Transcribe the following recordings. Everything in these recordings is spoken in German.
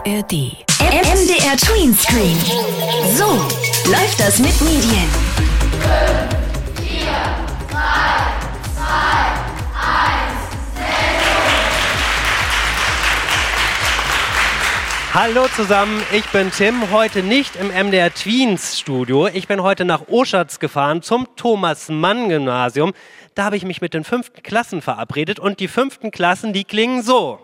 ARD. MDR Tweenscreen. So läuft das mit Medien. 5, 4, 3, 2, 1, Hallo zusammen, ich bin Tim, heute nicht im MDR Tweens Studio. Ich bin heute nach Oschatz gefahren zum Thomas-Mann-Gymnasium. Da habe ich mich mit den 5. Klassen verabredet und die 5. Klassen, die klingen so.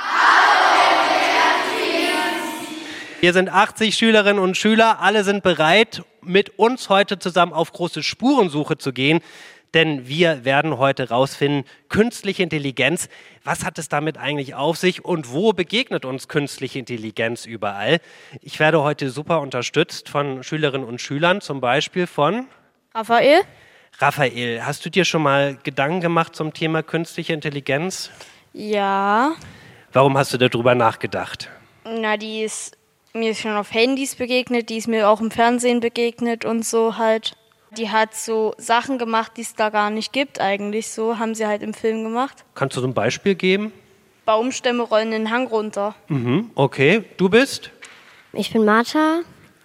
Hier sind 80 Schülerinnen und Schüler, alle sind bereit, mit uns heute zusammen auf große Spurensuche zu gehen. Denn wir werden heute rausfinden, künstliche Intelligenz, was hat es damit eigentlich auf sich und wo begegnet uns künstliche Intelligenz überall? Ich werde heute super unterstützt von Schülerinnen und Schülern, zum Beispiel von Raphael. Raphael, hast du dir schon mal Gedanken gemacht zum Thema künstliche Intelligenz? Ja. Warum hast du darüber nachgedacht? Na, mir ist schon auf Handys begegnet, die ist mir auch im Fernsehen begegnet und so halt. Die hat so Sachen gemacht, die es da gar nicht gibt eigentlich. So haben sie halt im Film gemacht. Kannst du so ein Beispiel geben? Baumstämme rollen den Hang runter. Okay, du bist? Ich bin Martha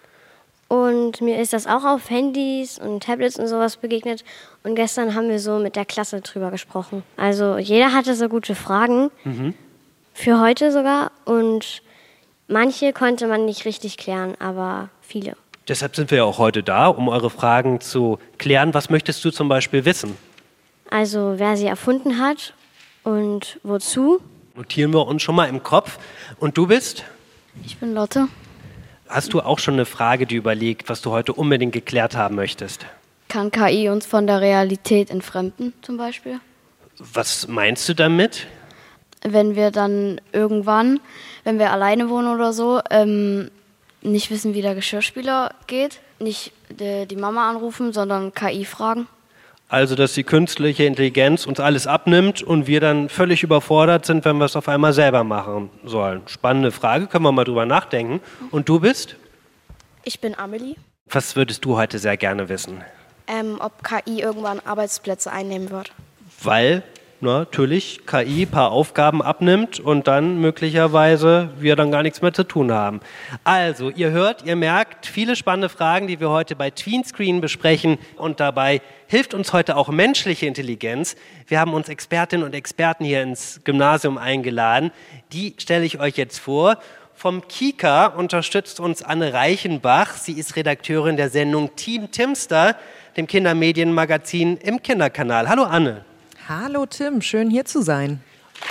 und mir ist das auch auf Handys und Tablets und sowas begegnet. Und gestern haben wir so mit der Klasse drüber gesprochen. Also jeder hatte so gute Fragen, für heute sogar. Und manche konnte man nicht richtig klären, aber viele. Deshalb sind wir ja auch heute da, um eure Fragen zu klären. Was möchtest du zum Beispiel wissen? Also wer sie erfunden hat und wozu. Notieren wir uns schon mal im Kopf. Und du bist? Ich bin Lotte. Hast du auch schon eine Frage, die überlegt, was du heute unbedingt geklärt haben möchtest? Kann KI uns von der Realität entfremden zum Beispiel? Was meinst du damit? Wenn wir dann irgendwann, wenn wir alleine wohnen oder so, nicht wissen, wie der Geschirrspüler geht, nicht die Mama anrufen, sondern KI fragen. Also, dass die künstliche Intelligenz uns alles abnimmt und wir dann völlig überfordert sind, wenn wir es auf einmal selber machen sollen. Spannende Frage, können wir mal drüber nachdenken. Und du bist? Ich bin Amelie. Was würdest du heute sehr gerne wissen? Ob KI irgendwann Arbeitsplätze einnehmen wird. Weil natürlich KI ein paar Aufgaben abnimmt und dann möglicherweise wir dann gar nichts mehr zu tun haben. Also, ihr hört, ihr merkt, viele spannende Fragen, die wir heute bei Tweenscreen besprechen und dabei hilft uns heute auch menschliche Intelligenz. Wir haben uns Expertinnen und Experten hier ins Gymnasium eingeladen. Die stelle ich euch jetzt vor. Vom KIKA unterstützt uns Anne Reichenbach. Sie ist Redakteurin der Sendung Team Timster, dem Kindermedienmagazin im Kinderkanal. Hallo Anne. Hallo Tim, schön hier zu sein.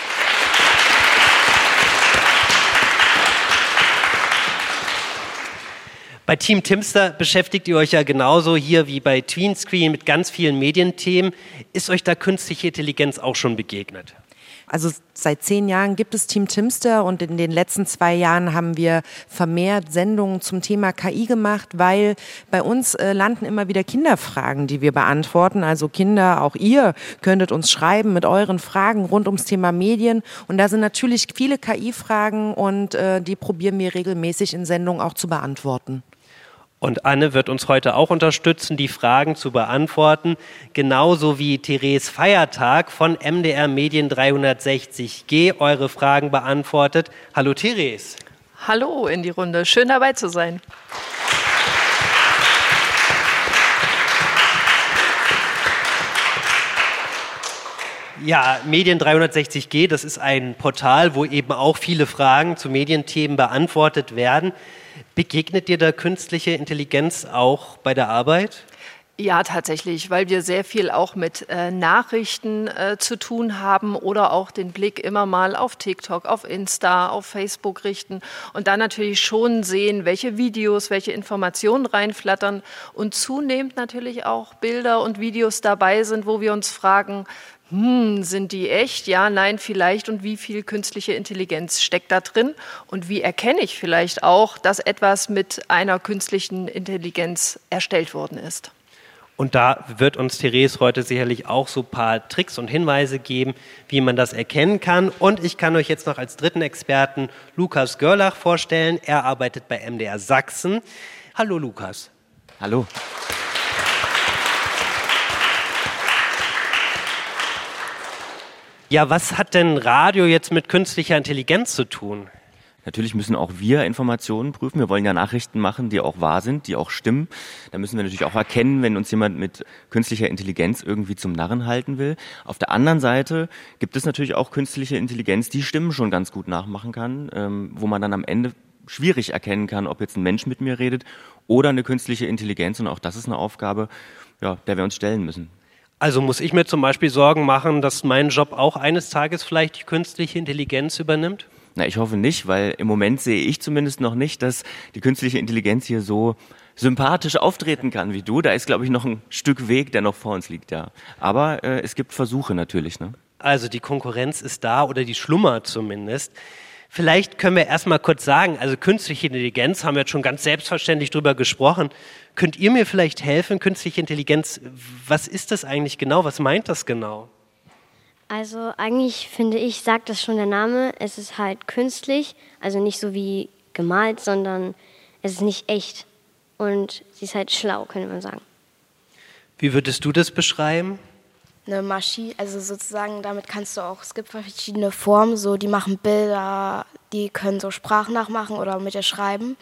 Bei Team Timster beschäftigt ihr euch ja genauso hier wie bei Tweenscreen mit ganz vielen Medienthemen. Ist euch da künstliche Intelligenz auch schon begegnet? Also seit 10 Jahren gibt es Team Timster und in den letzten 2 Jahren haben wir vermehrt Sendungen zum Thema KI gemacht, weil bei uns landen immer wieder Kinderfragen, die wir beantworten. Also Kinder, auch ihr könntet uns schreiben mit euren Fragen rund ums Thema Medien. Und da sind natürlich viele KI-Fragen und die probieren wir regelmäßig in Sendungen auch zu beantworten. Und Anne wird uns heute auch unterstützen, die Fragen zu beantworten, genauso wie Therese Feiertag von MDR Medien 360G eure Fragen beantwortet. Hallo Therese. Hallo in die Runde, schön dabei zu sein. Ja, Medien 360G, das ist ein Portal, wo eben auch viele Fragen zu Medienthemen beantwortet werden. Begegnet dir da künstliche Intelligenz auch bei der Arbeit? Ja, tatsächlich, weil wir sehr viel auch mit Nachrichten zu tun haben oder auch den Blick immer mal auf TikTok, auf Insta, auf Facebook richten und dann natürlich schon sehen, welche Videos, welche Informationen reinflattern und zunehmend natürlich auch Bilder und Videos dabei sind, wo wir uns fragen, sind die echt? Ja, nein, vielleicht. Und wie viel künstliche Intelligenz steckt da drin? Und wie erkenne ich vielleicht auch, dass etwas mit einer künstlichen Intelligenz erstellt worden ist? Und da wird uns Therese heute sicherlich auch so ein paar Tricks und Hinweise geben, wie man das erkennen kann. Und ich kann euch jetzt noch als dritten Experten Lukas Görlach vorstellen. Er arbeitet bei MDR Sachsen. Hallo Lukas. Hallo. Ja, was hat denn Radio jetzt mit künstlicher Intelligenz zu tun? Natürlich müssen auch wir Informationen prüfen. Wir wollen ja Nachrichten machen, die auch wahr sind, die auch stimmen. Da müssen wir natürlich auch erkennen, wenn uns jemand mit künstlicher Intelligenz irgendwie zum Narren halten will. Auf der anderen Seite gibt es natürlich auch künstliche Intelligenz, die Stimmen schon ganz gut nachmachen kann, wo man dann am Ende schwierig erkennen kann, ob jetzt ein Mensch mit mir redet oder eine künstliche Intelligenz. Und auch das ist eine Aufgabe, ja, der wir uns stellen müssen. Also muss ich mir zum Beispiel Sorgen machen, dass mein Job auch eines Tages vielleicht die künstliche Intelligenz übernimmt? Na, ich hoffe nicht, weil im Moment sehe ich zumindest noch nicht, dass die künstliche Intelligenz hier so sympathisch auftreten kann wie du. Da ist, glaube ich, noch ein Stück Weg, der noch vor uns liegt, ja. Aber es gibt Versuche natürlich, ne? Also die Konkurrenz ist da oder die schlummert zumindest. Vielleicht können wir erst mal kurz sagen, also künstliche Intelligenz, haben wir jetzt schon ganz selbstverständlich drüber gesprochen. Könnt ihr mir vielleicht helfen, künstliche Intelligenz, was ist das eigentlich genau? Was meint das genau? Also eigentlich finde ich, sagt das schon der Name, es ist halt künstlich, also nicht so wie gemalt, sondern es ist nicht echt. Und sie ist halt schlau, könnte man sagen. Wie würdest du das beschreiben? Eine Maschine, also sozusagen, damit kannst du auch, es gibt verschiedene Formen, so die machen Bilder, die können so Sprachen nachmachen oder mit dir schreiben.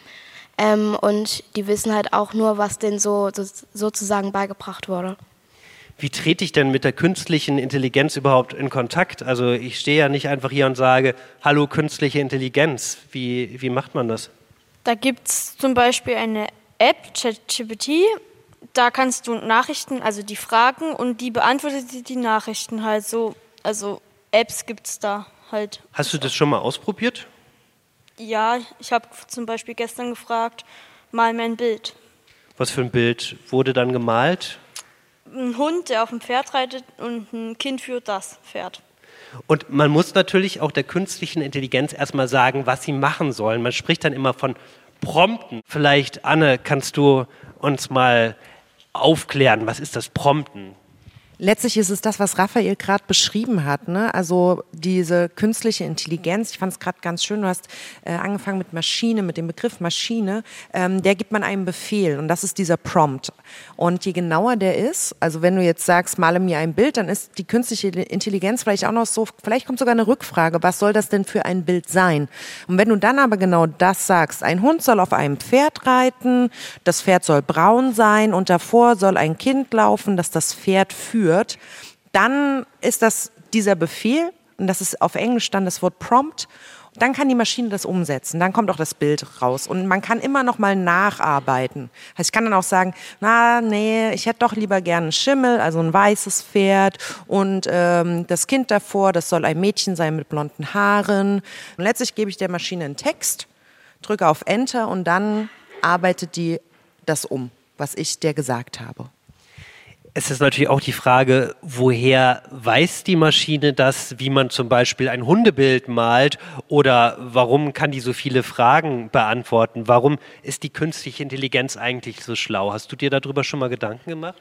Und die wissen halt auch nur, was denen sozusagen beigebracht wurde. Wie trete ich denn mit der künstlichen Intelligenz überhaupt in Kontakt? Also ich stehe ja nicht einfach hier und sage, hallo künstliche Intelligenz. Wie macht man das? Da gibt es zum Beispiel eine App, ChatGPT. Da kannst du Nachrichten, also die Fragen, und die beantwortet die Nachrichten halt so. Also Apps gibt es da halt. Hast du das schon mal ausprobiert? Ja, ich habe zum Beispiel gestern gefragt, mal mir ein Bild. Was für ein Bild wurde dann gemalt? Ein Hund, der auf dem Pferd reitet, und ein Kind führt das Pferd. Und man muss natürlich auch der künstlichen Intelligenz erstmal sagen, was sie machen sollen. Man spricht dann immer von Prompten. Vielleicht, Anne, kannst du uns mal aufklären, was ist das Prompten? Letztlich ist es das, was Raphael gerade beschrieben hat, ne? Also diese künstliche Intelligenz, ich fand es gerade ganz schön, du hast angefangen mit Maschine, mit dem Begriff Maschine, der gibt man einem Befehl und das ist dieser Prompt. Und je genauer der ist, also wenn du jetzt sagst, male mir ein Bild, dann ist die künstliche Intelligenz vielleicht auch noch so, vielleicht kommt sogar eine Rückfrage, was soll das denn für ein Bild sein? Und wenn du dann aber genau das sagst, ein Hund soll auf einem Pferd reiten, das Pferd soll braun sein und davor soll ein Kind laufen, das das Pferd führt, dann ist das dieser Befehl, und das ist auf Englisch dann das Wort Prompt, dann kann die Maschine das umsetzen, dann kommt auch das Bild raus und man kann immer noch mal nacharbeiten. Also ich kann dann auch sagen, ich hätte doch lieber gerne einen Schimmel, also ein weißes Pferd und das Kind davor, das soll ein Mädchen sein mit blonden Haaren. Und letztlich gebe ich der Maschine einen Text, drücke auf Enter und dann arbeitet die das um, was ich dir gesagt habe. Es ist natürlich auch die Frage, woher weiß die Maschine das, wie man zum Beispiel ein Hundebild malt, oder warum kann die so viele Fragen beantworten? Warum ist die künstliche Intelligenz eigentlich so schlau? Hast du dir darüber schon mal Gedanken gemacht?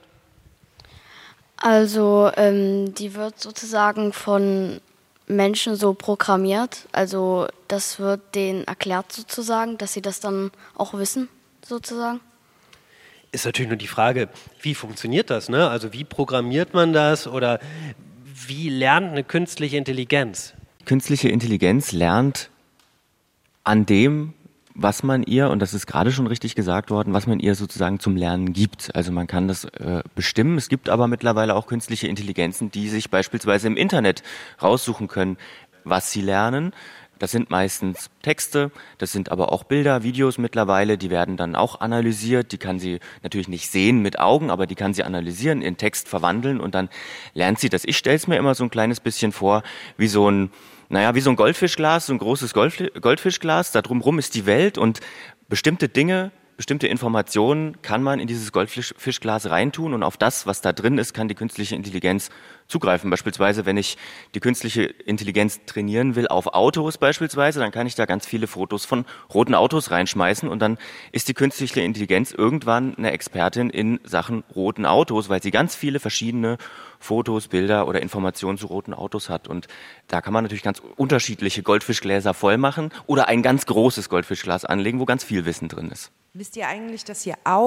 Also die wird sozusagen von Menschen so programmiert, also das wird denen erklärt sozusagen, dass sie das dann auch wissen sozusagen. Ist natürlich nur die Frage, wie funktioniert das, ne? Also wie programmiert man das oder wie lernt eine künstliche Intelligenz? Künstliche Intelligenz lernt an dem, was man ihr, und das ist gerade schon richtig gesagt worden, was man ihr sozusagen zum Lernen gibt. Also man kann das bestimmen. Es gibt aber mittlerweile auch künstliche Intelligenzen, die sich beispielsweise im Internet raussuchen können, was sie lernen. Das sind meistens Texte, das sind aber auch Bilder, Videos mittlerweile, die werden dann auch analysiert. Die kann sie natürlich nicht sehen mit Augen, aber die kann sie analysieren, in Text verwandeln und dann lernt sie das. Ich stelle es mir immer so ein kleines bisschen vor, wie so ein Goldfischglas, so ein großes Goldfischglas, da drumherum ist die Welt und bestimmte Dinge, bestimmte Informationen kann man in dieses Goldfischglas reintun und auf das, was da drin ist, kann die künstliche Intelligenz zugreifen. Beispielsweise, wenn ich die künstliche Intelligenz trainieren will auf Autos beispielsweise, dann kann ich da ganz viele Fotos von roten Autos reinschmeißen und dann ist die künstliche Intelligenz irgendwann eine Expertin in Sachen roten Autos, weil sie ganz viele verschiedene Fotos, Bilder oder Informationen zu roten Autos hat. Und da kann man natürlich ganz unterschiedliche Goldfischgläser voll machen oder ein ganz großes Goldfischglas anlegen, wo ganz viel Wissen drin ist. Wisst ihr eigentlich, dass ihr auch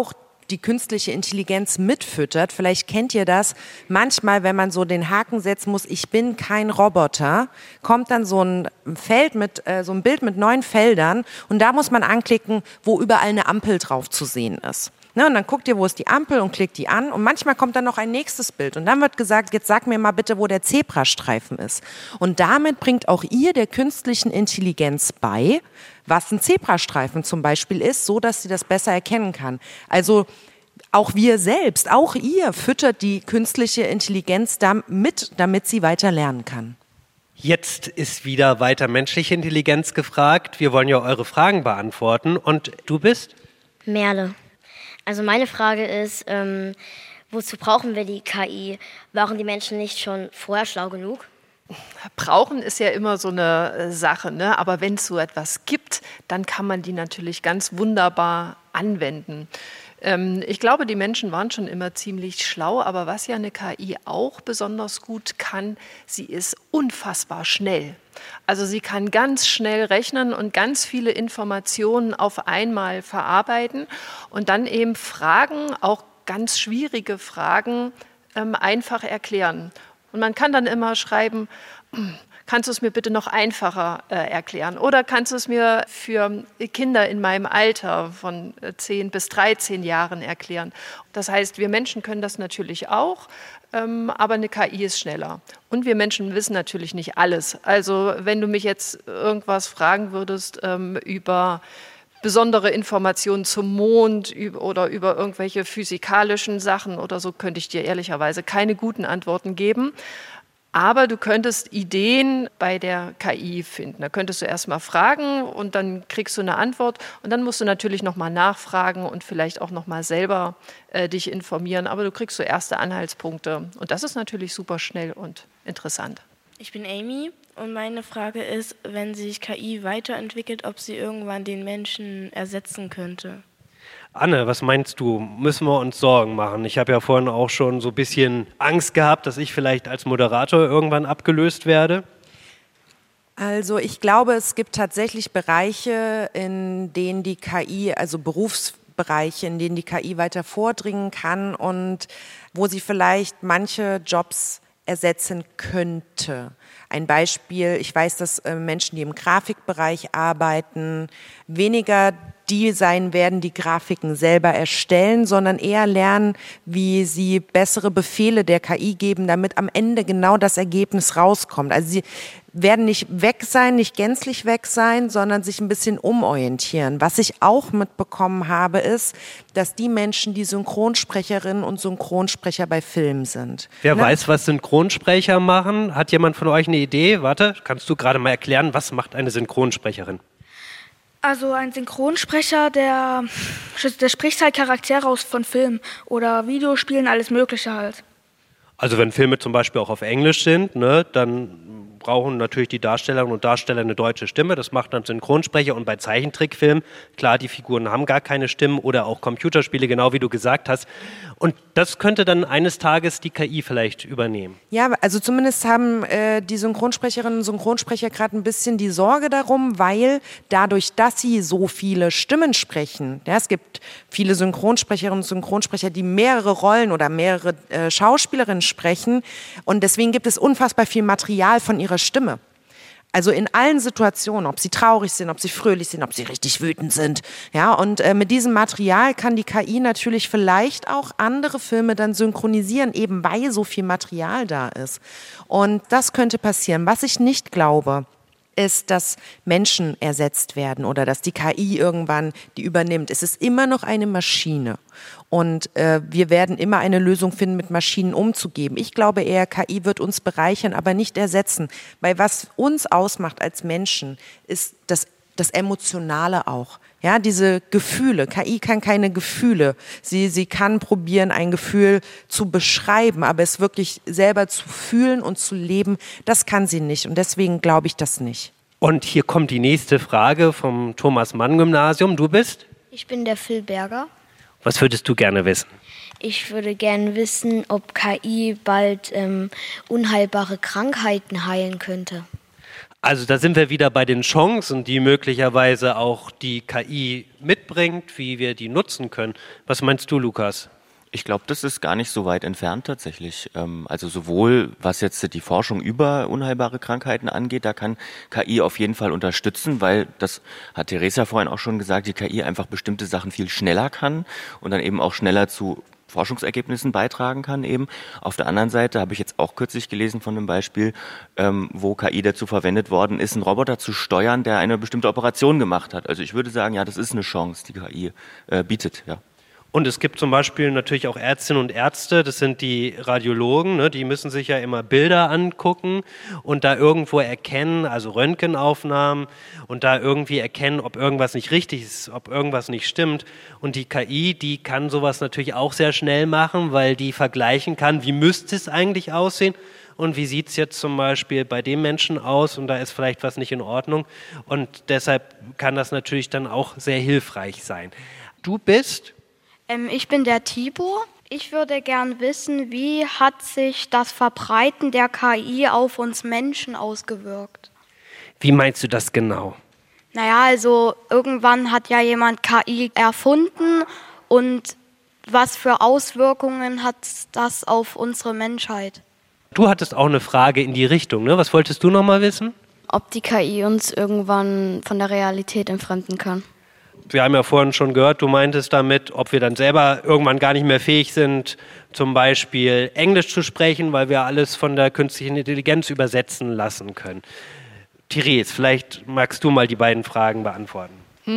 die künstliche Intelligenz mitfüttert. Vielleicht kennt ihr das. Manchmal, wenn man so den Haken setzen muss, ich bin kein Roboter, kommt dann so ein Feld mit, so ein Bild mit 9 Feldern und da muss man anklicken, wo überall eine Ampel drauf zu sehen ist. Ne, und dann guckt ihr, wo ist die Ampel und klickt die an und manchmal kommt dann noch ein nächstes Bild und dann wird gesagt, jetzt sag mir mal bitte, wo der Zebrastreifen ist. Und damit bringt auch ihr der künstlichen Intelligenz bei, was ein Zebrastreifen zum Beispiel ist, so dass sie das besser erkennen kann. Also auch wir selbst, auch ihr füttert die künstliche Intelligenz damit sie weiter lernen kann. Jetzt ist wieder weiter menschliche Intelligenz gefragt. Wir wollen ja eure Fragen beantworten und du bist? Merle. Also meine Frage ist, wozu brauchen wir die KI? Waren die Menschen nicht schon vorher schlau genug? Brauchen ist ja immer so eine Sache, ne? Aber wenn es so etwas gibt, dann kann man die natürlich ganz wunderbar anwenden. Ich glaube, die Menschen waren schon immer ziemlich schlau, aber was ja eine KI auch besonders gut kann, sie ist unfassbar schnell. Also sie kann ganz schnell rechnen und ganz viele Informationen auf einmal verarbeiten und dann eben Fragen, auch ganz schwierige Fragen, einfach erklären. Und man kann dann immer schreiben, kannst du es mir bitte noch einfacher erklären? Oder kannst du es mir für Kinder in meinem Alter von 10 bis 13 Jahren erklären? Das heißt, wir Menschen können das natürlich auch, aber eine KI ist schneller. Und wir Menschen wissen natürlich nicht alles. Also wenn du mich jetzt irgendwas fragen würdest über besondere Informationen zum Mond oder über irgendwelche physikalischen Sachen oder so, könnte ich dir ehrlicherweise keine guten Antworten geben. Aber du könntest Ideen bei der KI finden. Da könntest du erst mal fragen und dann kriegst du eine Antwort. Und dann musst du natürlich noch mal nachfragen und vielleicht auch noch mal selber dich informieren. Aber du kriegst so erste Anhaltspunkte. Und das ist natürlich super schnell und interessant. Ich bin Amy und meine Frage ist, wenn sich KI weiterentwickelt, ob sie irgendwann den Menschen ersetzen könnte. Anne, was meinst du? Müssen wir uns Sorgen machen? Ich habe ja vorhin auch schon so ein bisschen Angst gehabt, dass ich vielleicht als Moderator irgendwann abgelöst werde. Also ich glaube, es gibt tatsächlich Bereiche, in denen die KI, also Berufsbereiche, in denen die KI weiter vordringen kann und wo sie vielleicht manche Jobs ersetzen könnte. Ein Beispiel, ich weiß, dass Menschen, die im Grafikbereich arbeiten, weniger die sein werden, die Grafiken selber erstellen, sondern eher lernen, wie sie bessere Befehle der KI geben, damit am Ende genau das Ergebnis rauskommt. Also sie werden nicht weg sein, nicht gänzlich weg sein, sondern sich ein bisschen umorientieren. Was ich auch mitbekommen habe, ist, dass die Menschen, die Synchronsprecherinnen und Synchronsprecher bei Filmen sind. Wer weiß, was Synchronsprecher machen? Hat jemand von euch eine Idee? Warte, kannst du gerade mal erklären, was macht eine Synchronsprecherin? Also ein Synchronsprecher, der spricht halt Charaktere aus von Filmen oder Videospielen, alles Mögliche halt. Also wenn Filme zum Beispiel auch auf Englisch sind, ne, dann brauchen natürlich die Darstellerinnen und Darsteller eine deutsche Stimme. Das macht dann Synchronsprecher. Und bei Zeichentrickfilmen, klar, die Figuren haben gar keine Stimmen oder auch Computerspiele, genau wie du gesagt hast. Und das könnte dann eines Tages die KI vielleicht übernehmen. Ja, also zumindest haben die Synchronsprecherinnen und Synchronsprecher gerade ein bisschen die Sorge darum, weil dadurch, dass sie so viele Stimmen sprechen, ja, es gibt viele Synchronsprecherinnen und Synchronsprecher, die mehrere Rollen oder mehrere Schauspielerinnen sprechen und deswegen gibt es unfassbar viel Material von ihrer Stimme. Also in allen Situationen, ob sie traurig sind, ob sie fröhlich sind, ob sie richtig wütend sind. Ja, und mit diesem Material kann die KI natürlich vielleicht auch andere Filme dann synchronisieren, eben weil so viel Material da ist. Und das könnte passieren. Was ich nicht glaube, ist, dass Menschen ersetzt werden oder dass die KI irgendwann die übernimmt. Es ist immer noch eine Maschine und wir werden immer eine Lösung finden, mit Maschinen umzugehen. Ich glaube eher, KI wird uns bereichern, aber nicht ersetzen, weil was uns ausmacht als Menschen, ist das Emotionale auch. Ja, diese Gefühle. KI kann keine Gefühle. Sie kann probieren, ein Gefühl zu beschreiben, aber es wirklich selber zu fühlen und zu leben, das kann sie nicht. Und deswegen glaube ich das nicht. Und hier kommt die nächste Frage vom Thomas-Mann-Gymnasium. Du bist? Ich bin der Phil Berger. Was würdest du gerne wissen? Ich würde gerne wissen, ob KI bald unheilbare Krankheiten heilen könnte. Also da sind wir wieder bei den Chancen, die möglicherweise auch die KI mitbringt, wie wir die nutzen können. Was meinst du, Lukas? Ich glaube, das ist gar nicht so weit entfernt tatsächlich. Also sowohl was jetzt die Forschung über unheilbare Krankheiten angeht, da kann KI auf jeden Fall unterstützen, weil, das hat Theresa vorhin auch schon gesagt, die KI einfach bestimmte Sachen viel schneller kann und dann eben auch schneller zu Forschungsergebnissen beitragen kann eben. Auf der anderen Seite habe ich jetzt auch kürzlich gelesen von einem Beispiel, wo KI dazu verwendet worden ist, einen Roboter zu steuern, der eine bestimmte Operation gemacht hat. Also ich würde sagen, ja, das ist eine Chance, die KI bietet, ja. Und es gibt zum Beispiel natürlich auch Ärztinnen und Ärzte, das sind die Radiologen, ne, die müssen sich ja immer Bilder angucken und da irgendwo erkennen, also Röntgenaufnahmen und da irgendwie erkennen, ob irgendwas nicht richtig ist, ob irgendwas nicht stimmt. Und die KI, die kann sowas natürlich auch sehr schnell machen, weil die vergleichen kann, wie müsste es eigentlich aussehen und wie sieht es jetzt zum Beispiel bei dem Menschen aus und da ist vielleicht was nicht in Ordnung. Und deshalb kann das natürlich dann auch sehr hilfreich sein. Du bist... Ich bin der Tibor. Ich würde gern wissen, wie hat sich das Verbreiten der KI auf uns Menschen ausgewirkt? Wie meinst du das genau? Naja, also irgendwann hat ja jemand KI erfunden und was für Auswirkungen hat das auf unsere Menschheit? Du hattest auch eine Frage in die Richtung, ne? Was wolltest du noch mal wissen? Ob die KI uns irgendwann von der Realität entfremden kann. Wir haben ja vorhin schon gehört, du meintest damit, ob wir dann selber irgendwann gar nicht mehr fähig sind, zum Beispiel Englisch zu sprechen, weil wir alles von der künstlichen Intelligenz übersetzen lassen können. Therese, vielleicht magst du mal die beiden Fragen beantworten.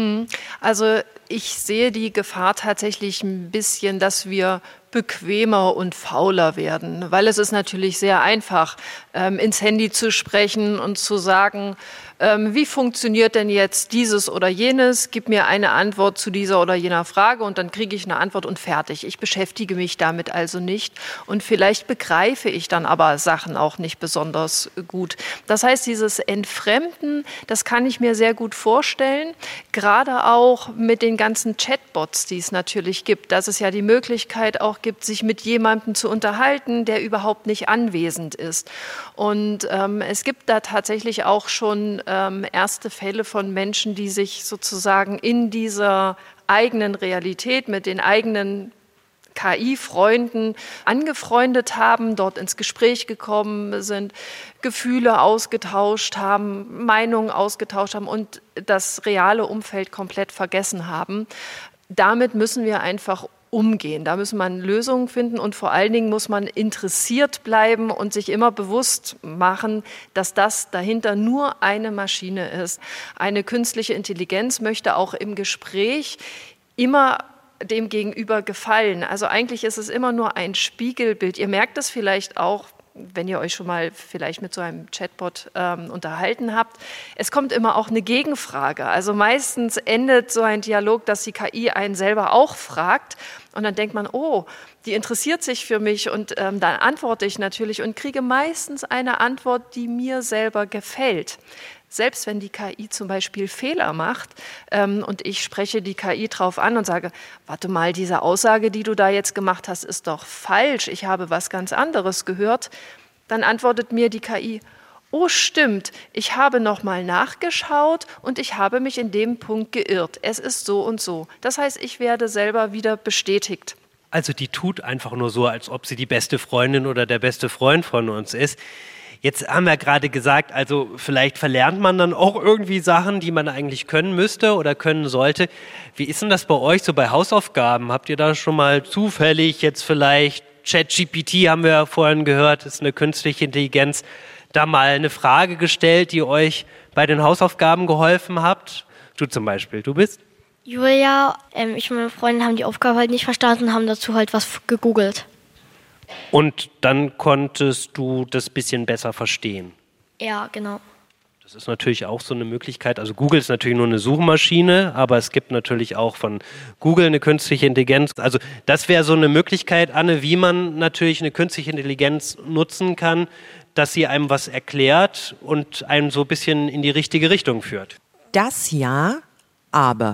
Also ich sehe die Gefahr tatsächlich ein bisschen, dass wir bequemer und fauler werden, weil es ist natürlich sehr einfach, ins Handy zu sprechen und zu sagen, wie funktioniert denn jetzt dieses oder jenes, gib mir eine Antwort zu dieser oder jener Frage und dann kriege ich eine Antwort und fertig. Ich beschäftige mich damit also nicht und vielleicht begreife ich dann aber Sachen auch nicht besonders gut. Das heißt, dieses Entfremden, das kann ich mir sehr gut vorstellen, gerade auch mit den ganzen Chatbots, die es natürlich gibt, dass es ja die Möglichkeit auch gibt, sich mit jemandem zu unterhalten, der überhaupt nicht anwesend ist. Und es gibt da tatsächlich auch schon erste Fälle von Menschen, die sich sozusagen in dieser eigenen Realität mit den eigenen KI-Freunden angefreundet haben, dort ins Gespräch gekommen sind, Gefühle ausgetauscht haben, Meinungen ausgetauscht haben und das reale Umfeld komplett vergessen haben. Damit müssen wir einfach umgehen. Da muss man Lösungen finden und vor allen Dingen muss man interessiert bleiben und sich immer bewusst machen, dass das dahinter nur eine Maschine ist. Eine künstliche Intelligenz möchte auch im Gespräch immer dem Gegenüber gefallen. Also eigentlich ist es immer nur ein Spiegelbild. Ihr merkt es vielleicht auch, wenn ihr euch schon mal vielleicht mit so einem Chatbot unterhalten habt. Es kommt immer auch eine Gegenfrage. Also meistens endet so ein Dialog, dass die KI einen selber auch fragt. Und dann denkt man, oh, die interessiert sich für mich und dann antworte ich natürlich und kriege meistens eine Antwort, die mir selber gefällt. Selbst wenn die KI zum Beispiel Fehler macht und ich spreche die KI drauf an und sage, warte mal, diese Aussage, die du da jetzt gemacht hast, ist doch falsch, ich habe was ganz anderes gehört, dann antwortet mir die KI, oh stimmt, ich habe nochmal nachgeschaut und ich habe mich in dem Punkt geirrt. Es ist so und so. Das heißt, ich werde selber wieder bestätigt. Also die tut einfach nur so, als ob sie die beste Freundin oder der beste Freund von uns ist. Jetzt haben wir gerade gesagt, also vielleicht verlernt man dann auch irgendwie Sachen, die man eigentlich können müsste oder können sollte. Wie ist denn das bei euch so bei Hausaufgaben? Habt ihr da schon mal zufällig jetzt vielleicht ChatGPT, haben wir ja vorhin gehört, ist eine künstliche Intelligenz, da mal eine Frage gestellt, die euch bei den Hausaufgaben geholfen habt? Du zum Beispiel, du bist? Julia, ich und meine Freundin haben die Aufgabe halt nicht verstanden und haben dazu halt was gegoogelt. Und dann konntest du das bisschen besser verstehen? Ja, genau. Das ist natürlich auch so eine Möglichkeit. Also Google ist natürlich nur eine Suchmaschine, aber es gibt natürlich auch von Google eine künstliche Intelligenz. Also das wäre so eine Möglichkeit, Anne, wie man natürlich eine künstliche Intelligenz nutzen kann, dass sie einem was erklärt und einen so ein bisschen in die richtige Richtung führt. Das ja, aber...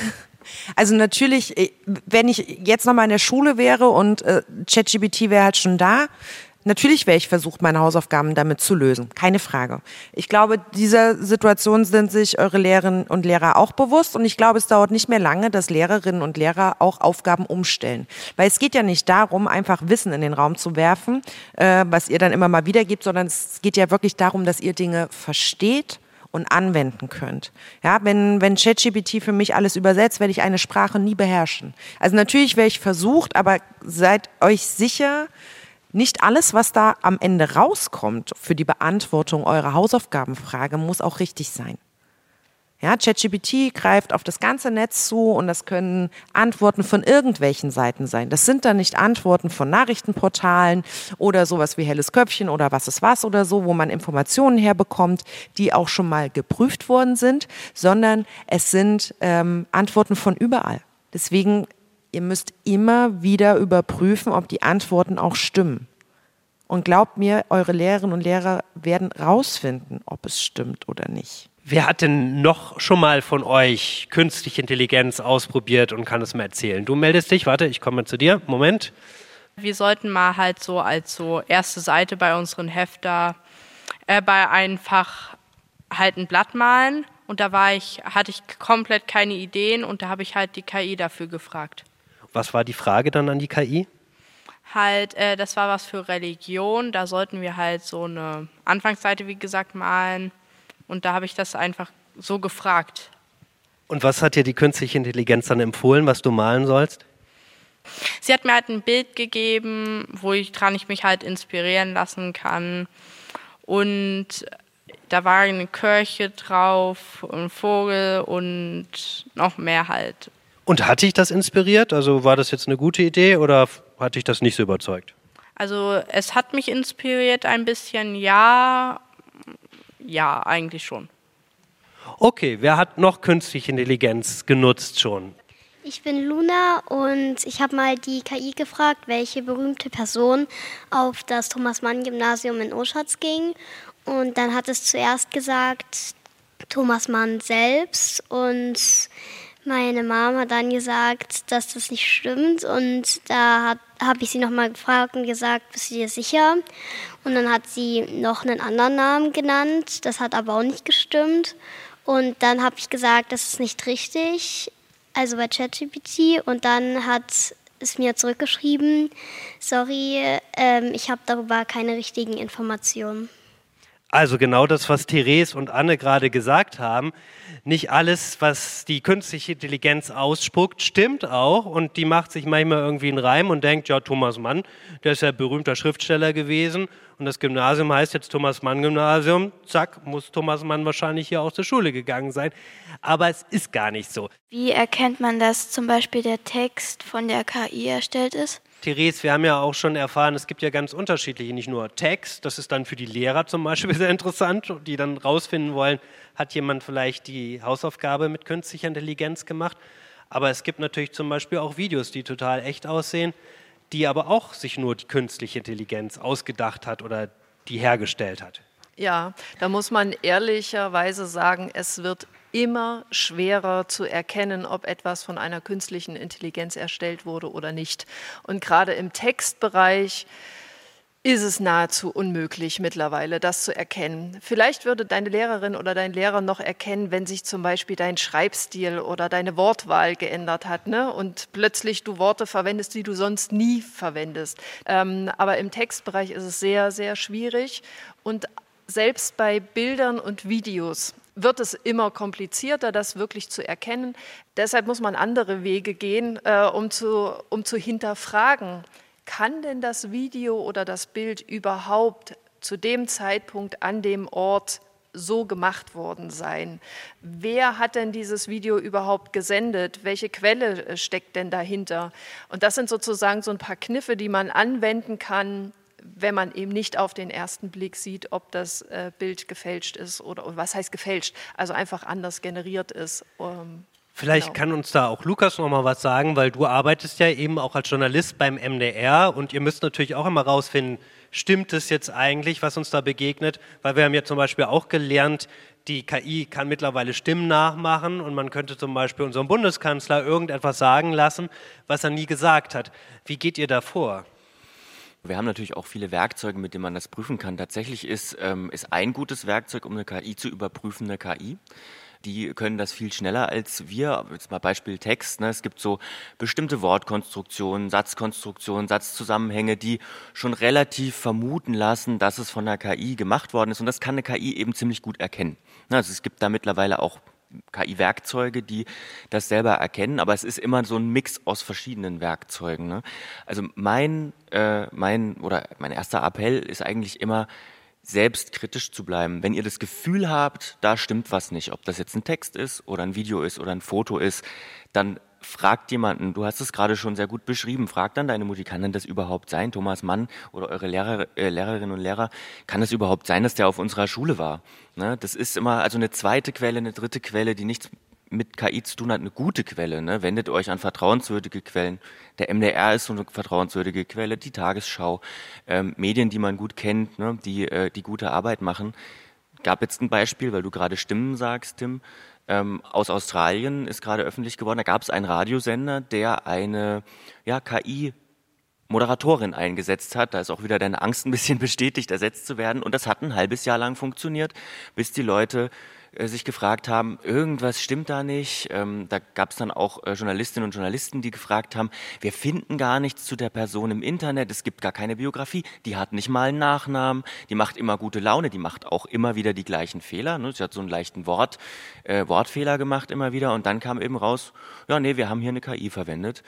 Also natürlich, wenn ich jetzt nochmal in der Schule wäre und ChatGPT wäre halt schon da, Natürlich wäre ich versucht, meine Hausaufgaben damit zu lösen. Keine Frage. Ich glaube, dieser Situation sind sich eure Lehrerinnen und Lehrer auch bewusst. Und ich glaube, es dauert nicht mehr lange, dass Lehrerinnen und Lehrer auch Aufgaben umstellen. Weil es geht ja nicht darum, einfach Wissen in den Raum zu werfen, was ihr dann immer mal wiedergebt, sondern es geht ja wirklich darum, dass ihr Dinge versteht und anwenden könnt. Ja, wenn ChatGPT für mich alles übersetzt, werde ich eine Sprache nie beherrschen. Also natürlich wäre ich versucht, aber seid euch sicher, nicht alles, was da am Ende rauskommt für die Beantwortung eurer Hausaufgabenfrage, muss auch richtig sein. Ja, ChatGPT greift auf das ganze Netz zu und das können Antworten von irgendwelchen Seiten sein. Das sind dann nicht Antworten von Nachrichtenportalen oder sowas wie Helles Köpfchen oder was ist was oder so, wo man Informationen herbekommt, die auch schon mal geprüft worden sind, sondern es sind Antworten von überall. Deswegen, ihr müsst immer wieder überprüfen, ob die Antworten auch stimmen. Und glaubt mir, eure Lehrerinnen und Lehrer werden rausfinden, ob es stimmt oder nicht. Wer hat denn noch schon mal von euch künstliche Intelligenz ausprobiert und kann es mal erzählen? Du meldest dich, warte, ich komme mal zu dir, Moment. Wir sollten mal halt so als so erste Seite bei unseren Hefter bei einem Fach halt ein Blatt malen und da hatte ich komplett keine Ideen und da habe ich halt die KI dafür gefragt. Was war die Frage dann an die KI? Das war was für Religion, da sollten wir halt so eine Anfangsseite, wie gesagt, malen. Und da habe ich das einfach so gefragt. Und was hat dir die künstliche Intelligenz dann empfohlen, was du malen sollst? Sie hat mir halt ein Bild gegeben, woran ich mich halt inspirieren lassen kann. Und da war eine Kirche drauf, ein Vogel und noch mehr halt. Und hat dich das inspiriert? Also war das jetzt eine gute Idee oder hat dich das nicht so überzeugt? Also es hat mich inspiriert ein bisschen, ja. Ja, eigentlich schon. Okay, wer hat noch künstliche Intelligenz genutzt schon? Ich bin Luna und ich habe mal die KI gefragt, welche berühmte Person auf das Thomas-Mann-Gymnasium in Oschatz ging. Und dann hat es zuerst gesagt, Thomas Mann selbst. Und meine Mama hat dann gesagt, dass das nicht stimmt. Und da habe ich sie nochmal gefragt und gesagt, bist du dir sicher? Und dann hat sie noch einen anderen Namen genannt. Das hat aber auch nicht gestimmt. Und dann habe ich gesagt, das ist nicht richtig, also bei ChatGPT. Und dann hat es mir zurückgeschrieben, sorry, ich habe darüber keine richtigen Informationen. Also genau das, was Therese und Anne gerade gesagt haben. Nicht alles, was die künstliche Intelligenz ausspuckt, stimmt auch. Und die macht sich manchmal irgendwie einen Reim und denkt, ja, Thomas Mann, der ist ja berühmter Schriftsteller gewesen. Und das Gymnasium heißt jetzt Thomas-Mann-Gymnasium. Zack, muss Thomas Mann wahrscheinlich hier aus der Schule gegangen sein. Aber es ist gar nicht so. Wie erkennt man, dass zum Beispiel der Text von der KI erstellt ist? Therese, wir haben ja auch schon erfahren, es gibt ja ganz unterschiedliche, nicht nur Text, das ist dann für die Lehrer zum Beispiel sehr interessant, die dann rausfinden wollen, hat jemand vielleicht die Hausaufgabe mit künstlicher Intelligenz gemacht, aber es gibt natürlich zum Beispiel auch Videos, die total echt aussehen, die aber auch sich nur die künstliche Intelligenz ausgedacht hat oder die hergestellt hat. Ja, da muss man ehrlicherweise sagen, es wird immer schwerer zu erkennen, ob etwas von einer künstlichen Intelligenz erstellt wurde oder nicht. Und gerade im Textbereich ist es nahezu unmöglich mittlerweile, das zu erkennen. Vielleicht würde deine Lehrerin oder dein Lehrer noch erkennen, wenn sich zum Beispiel dein Schreibstil oder deine Wortwahl geändert hat, ne? Und plötzlich du Worte verwendest, die du sonst nie verwendest. Aber im Textbereich ist es sehr, sehr schwierig. Und selbst bei Bildern und Videos wird es immer komplizierter, das wirklich zu erkennen. Deshalb muss man andere Wege gehen, um zu hinterfragen, kann denn das Video oder das Bild überhaupt zu dem Zeitpunkt an dem Ort so gemacht worden sein? Wer hat denn dieses Video überhaupt gesendet? Welche Quelle steckt denn dahinter? Und das sind sozusagen so ein paar Kniffe, die man anwenden kann, wenn man eben nicht auf den ersten Blick sieht, ob das Bild gefälscht ist oder was heißt gefälscht, also einfach anders generiert ist. Vielleicht kann uns da auch Lukas noch mal was sagen, weil du arbeitest ja eben auch als Journalist beim MDR und ihr müsst natürlich auch immer rausfinden, stimmt es jetzt eigentlich, was uns da begegnet? Weil wir haben ja zum Beispiel auch gelernt, die KI kann mittlerweile Stimmen nachmachen und man könnte zum Beispiel unserem Bundeskanzler irgendetwas sagen lassen, was er nie gesagt hat. Wie geht ihr da vor? Wir haben natürlich auch viele Werkzeuge, mit denen man das prüfen kann. Tatsächlich ist ein gutes Werkzeug, um eine KI zu überprüfen, eine KI. Die können das viel schneller als wir. Jetzt mal Beispiel Text. Ne? Es gibt so bestimmte Wortkonstruktionen, Satzkonstruktionen, Satzzusammenhänge, die schon relativ vermuten lassen, dass es von der KI gemacht worden ist. Und das kann eine KI eben ziemlich gut erkennen. Also es gibt da mittlerweile auch KI-Werkzeuge, die das selber erkennen, aber es ist immer so ein Mix aus verschiedenen Werkzeugen. Ne? Also mein erster Appell ist eigentlich immer, selbst kritisch zu bleiben. Wenn ihr das Gefühl habt, da stimmt was nicht, ob das jetzt ein Text ist oder ein Video ist oder ein Foto ist, dann fragt jemanden, du hast es gerade schon sehr gut beschrieben, fragt dann deine Mutti, kann denn das überhaupt sein, Thomas Mann oder eure Lehrerinnen und Lehrer, kann es überhaupt sein, dass der auf unserer Schule war? Ne? Das ist immer also eine zweite Quelle, eine dritte Quelle, die nichts mit KI zu tun hat, eine gute Quelle. Ne? Wendet euch an vertrauenswürdige Quellen. Der MDR ist so eine vertrauenswürdige Quelle, die Tagesschau, Medien, die man gut kennt, ne? die gute Arbeit machen. Gab jetzt ein Beispiel, weil du gerade Stimmen sagst, Tim, aus Australien ist gerade öffentlich geworden, da gab es einen Radiosender, der eine KI-Moderatorin eingesetzt hat. Da ist auch wieder deine Angst ein bisschen bestätigt, ersetzt zu werden. Und das hat ein halbes Jahr lang funktioniert, bis die Leute sich gefragt haben, irgendwas stimmt da nicht. Da gab es dann auch Journalistinnen und Journalisten, die gefragt haben, wir finden gar nichts zu der Person im Internet, es gibt gar keine Biografie, die hat nicht mal einen Nachnamen, die macht immer gute Laune, die macht auch immer wieder die gleichen Fehler. Ne? Sie hat so einen leichten Wortfehler gemacht immer wieder und dann kam eben raus, ja nee, wir haben hier eine KI verwendet.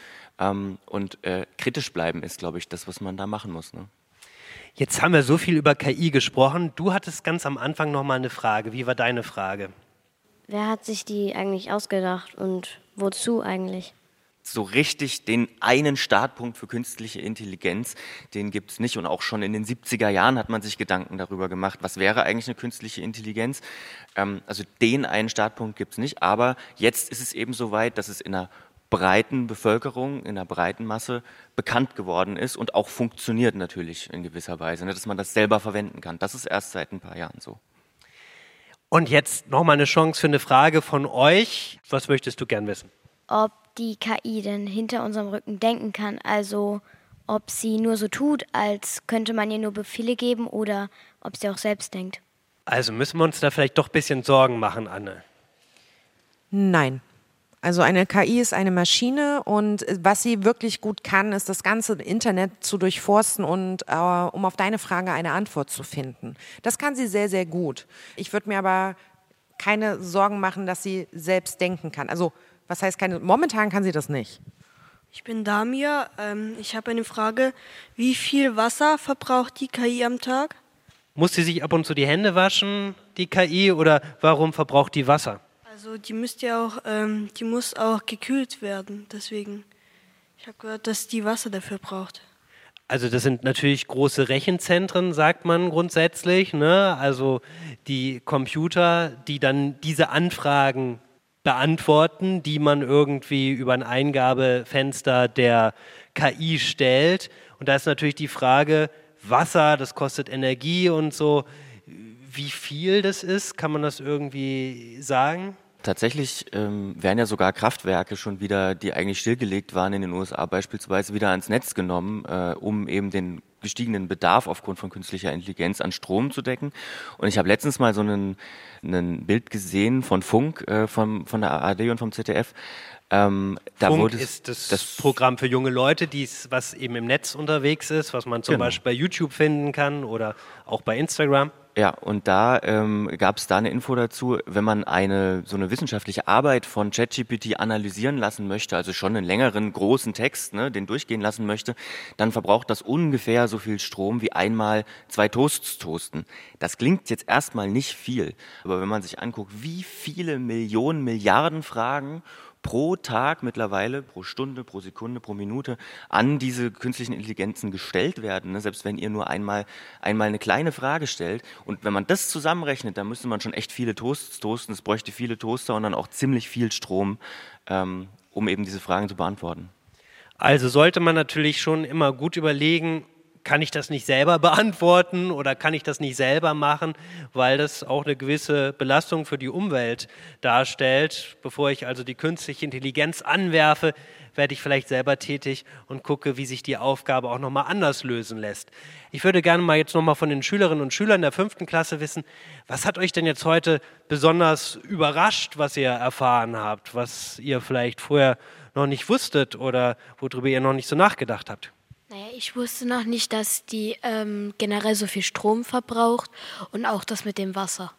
Kritisch bleiben ist, glaube ich, das, was man da machen muss. Ne? Jetzt haben wir so viel über KI gesprochen. Du hattest ganz am Anfang noch mal eine Frage. Wie war deine Frage? Wer hat sich die eigentlich ausgedacht und wozu eigentlich? So richtig den einen Startpunkt für künstliche Intelligenz, den gibt es nicht. Und auch schon in den 70er Jahren hat man sich Gedanken darüber gemacht, was wäre eigentlich eine künstliche Intelligenz. Also den einen Startpunkt gibt es nicht. Aber jetzt ist es eben so weit, dass es in einer breiten Bevölkerung, in der breiten Masse bekannt geworden ist und auch funktioniert natürlich in gewisser Weise, ne, dass man das selber verwenden kann. Das ist erst seit ein paar Jahren so. Und jetzt nochmal eine Chance für eine Frage von euch. Was möchtest du gern wissen? Ob die KI denn hinter unserem Rücken denken kann, also ob sie nur so tut, als könnte man ihr nur Befehle geben oder ob sie auch selbst denkt. Also müssen wir uns da vielleicht doch ein bisschen Sorgen machen, Anne? Nein. Also eine KI ist eine Maschine und was sie wirklich gut kann, ist das ganze Internet zu durchforsten und um auf deine Frage eine Antwort zu finden. Das kann sie sehr, sehr gut. Ich würde mir aber keine Sorgen machen, dass sie selbst denken kann. Also was heißt keine? Momentan kann sie das nicht. Ich bin Damir. Ich habe eine Frage. Wie viel Wasser verbraucht die KI am Tag? Muss sie sich ab und zu die Hände waschen, die KI, oder warum verbraucht die Wasser? Also die muss auch gekühlt werden, deswegen. Ich habe gehört, dass die Wasser dafür braucht. Also das sind natürlich große Rechenzentren, sagt man grundsätzlich, ne? Also die Computer, die dann diese Anfragen beantworten, die man irgendwie über ein Eingabefenster der KI stellt. Und da ist natürlich die Frage, Wasser, das kostet Energie und so. Wie viel das ist, kann man das irgendwie sagen? Tatsächlich werden ja sogar Kraftwerke schon wieder, die eigentlich stillgelegt waren in den USA beispielsweise, wieder ans Netz genommen, um eben den gestiegenen Bedarf aufgrund von künstlicher Intelligenz an Strom zu decken. Und ich habe letztens mal so ein Bild gesehen von Funk, von der ARD und vom ZDF. Funk ist das Programm für junge Leute, was eben im Netz unterwegs ist, was man zum Beispiel bei YouTube finden kann oder auch bei Instagram. Ja, und da gab es da eine Info dazu, wenn man so eine wissenschaftliche Arbeit von ChatGPT analysieren lassen möchte, also schon einen längeren, großen Text, ne, den durchgehen lassen möchte, dann verbraucht das ungefähr so viel Strom wie einmal 2 Toasts toasten. Das klingt jetzt erstmal nicht viel, aber wenn man sich anguckt, wie viele Millionen, Milliarden Fragen pro Tag mittlerweile, pro Stunde, pro Sekunde, pro Minute an diese künstlichen Intelligenzen gestellt werden, ne? Selbst wenn ihr nur einmal eine kleine Frage stellt. Und wenn man das zusammenrechnet, dann müsste man schon echt viele Toasts toasten. Es bräuchte viele Toaster und dann auch ziemlich viel Strom, um eben diese Fragen zu beantworten. Also sollte man natürlich schon immer gut überlegen, kann ich das nicht selber beantworten oder kann ich das nicht selber machen, weil das auch eine gewisse Belastung für die Umwelt darstellt. Bevor ich also die künstliche Intelligenz anwerfe, werde ich vielleicht selber tätig und gucke, wie sich die Aufgabe auch nochmal anders lösen lässt. Ich würde gerne mal jetzt nochmal von den Schülerinnen und Schülern der 5. Klasse wissen, was hat euch denn jetzt heute besonders überrascht, was ihr erfahren habt, was ihr vielleicht vorher noch nicht wusstet oder worüber ihr noch nicht so nachgedacht habt? Naja, ich wusste noch nicht, dass die generell so viel Strom verbraucht und auch das mit dem Wasser.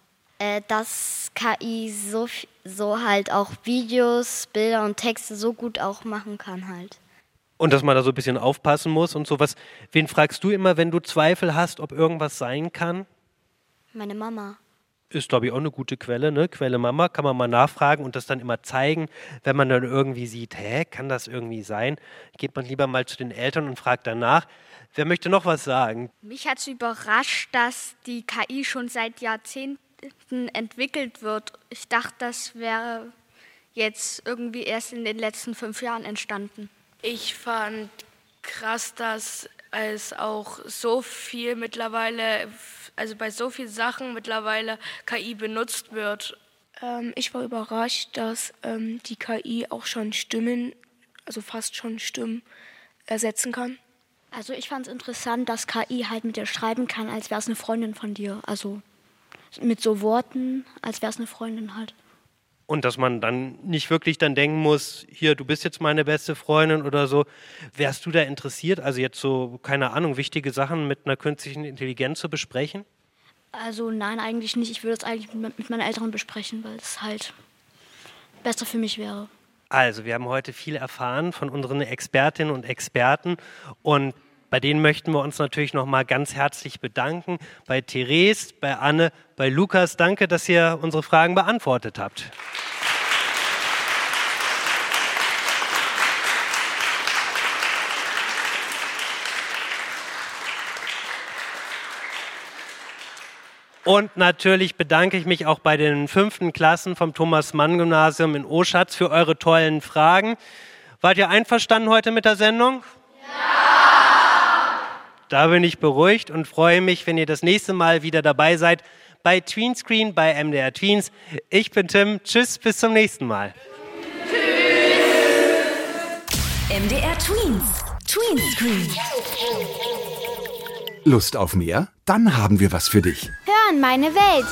Dass KI so halt auch Videos, Bilder und Texte so gut auch machen kann halt. Und dass man da so ein bisschen aufpassen muss und sowas. Wen fragst du immer, wenn du Zweifel hast, ob irgendwas sein kann? Meine Mama. Ist, glaube ich, auch eine gute Quelle, ne? Quelle Mama, kann man mal nachfragen und das dann immer zeigen, wenn man dann irgendwie sieht, kann das irgendwie sein? Geht man lieber mal zu den Eltern und fragt danach. Wer möchte noch was sagen? Mich hat es überrascht, dass die KI schon seit Jahrzehnten entwickelt wird. Ich dachte, das wäre jetzt irgendwie erst in den letzten 5 Jahren entstanden. Ich fand krass, dass es auch so viel mittlerweile, also bei so vielen Sachen mittlerweile KI benutzt wird. Ich war überrascht, dass die KI auch schon Stimmen, also fast schon Stimmen ersetzen kann. Also ich fand es interessant, dass KI halt mit dir schreiben kann, als wäre es eine Freundin von dir. Also mit so Worten, als wäre es eine Freundin halt. Und dass man dann nicht wirklich dann denken muss, hier, du bist jetzt meine beste Freundin oder so. Wärst du da interessiert, also jetzt so, keine Ahnung, wichtige Sachen mit einer künstlichen Intelligenz zu besprechen? Also nein, eigentlich nicht. Ich würde es eigentlich mit meinen Eltern besprechen, weil es halt besser für mich wäre. Also, wir haben heute viel erfahren von unseren Expertinnen und Experten und bei denen möchten wir uns natürlich nochmal ganz herzlich bedanken. Bei Therese, bei Anne, bei Lukas. Danke, dass ihr unsere Fragen beantwortet habt. Und natürlich bedanke ich mich auch bei den 5. Klassen vom Thomas-Mann-Gymnasium in Oschatz für eure tollen Fragen. Wart ihr einverstanden heute mit der Sendung? Ja! Da bin ich beruhigt und freue mich, wenn ihr das nächste Mal wieder dabei seid bei Tweenscreen, bei MDR Tweens. Ich bin Tim. Tschüss, bis zum nächsten Mal. Tschüss. MDR Tweens. Tweenscreen. Lust auf mehr? Dann haben wir was für dich. Hör in meine Welt.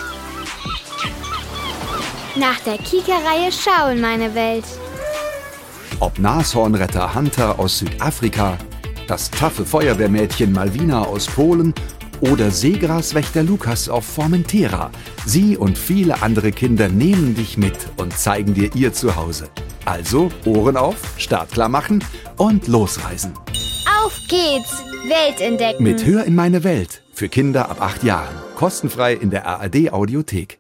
Nach der Kika-Reihe Schau in meine Welt. Ob Nashornretter Hunter aus Südafrika, das taffe Feuerwehrmädchen Malvina aus Polen oder Seegraswächter Lukas auf Formentera. Sie und viele andere Kinder nehmen dich mit und zeigen dir ihr Zuhause. Also Ohren auf, startklar machen und losreisen. Auf geht's! Welt entdecken. Mit Hör in meine Welt. Für Kinder ab 8 Jahren. Kostenfrei in der ARD Audiothek.